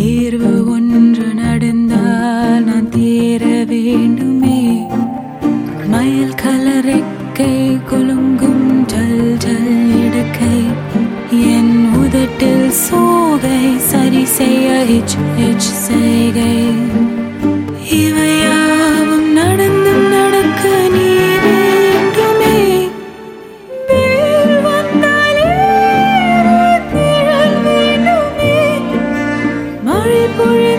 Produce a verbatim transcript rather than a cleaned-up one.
தேர்வு ஒன்று நடந்தால் நான் தேர வேண்டுமே. மயில் கலரைக்கை குலுங்கும் ஜல் ஜல் இடக்கை என் உதட்டில் சோகை சரி செய்ய ஹிச் ஹிச் செய்கை. இவையாவும் நடந்தும் நடக்க நீ வேண்டுமே. வெயில் வந்தாலே நிழல் வேண்டுமே. மழை பொழி